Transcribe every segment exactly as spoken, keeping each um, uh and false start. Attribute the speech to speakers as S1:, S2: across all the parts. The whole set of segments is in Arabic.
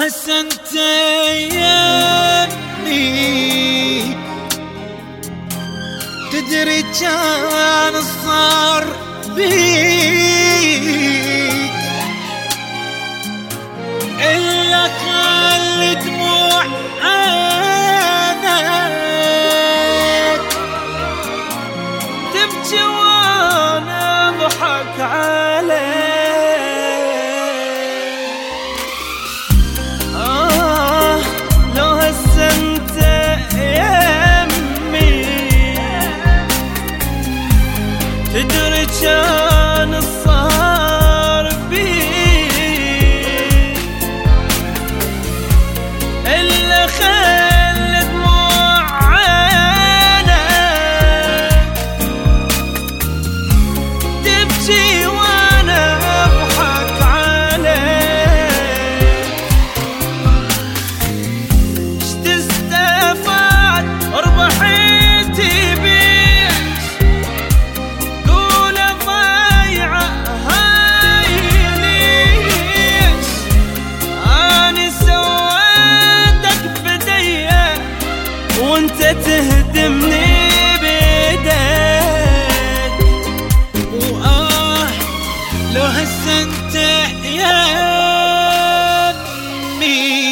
S1: هسه انت يمي تدري كان صار بيك إلا خلي دموع عينك تبكي وانا اضحك عليك. آه لو هسه انت يمي تدري كان صار بيك إلا خلي دموع عينك تبكي وانا اضحك عليك. اش تستفاد ربحتي بيك قول ضيعة هاي ليش اني سويتك بديا وانت تهدمني بيدك. وآه لو هسه انت يمي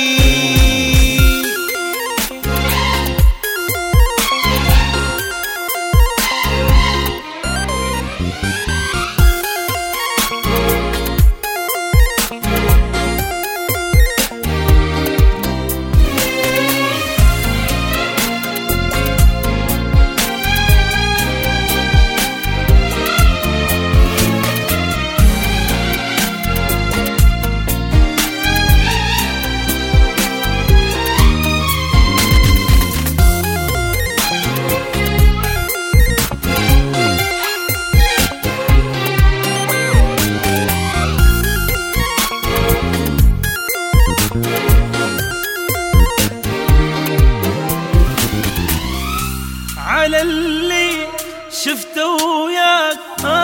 S1: على اللي شفته وياك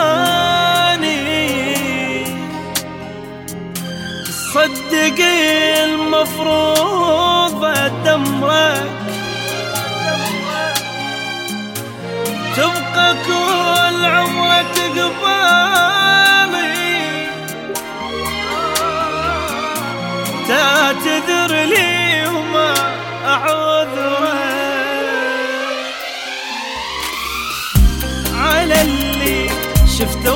S1: اني صدق المفروض ادمرك تبقى كل عمرك قبالي تعتذر لي وما اعذرك. على اللي شفته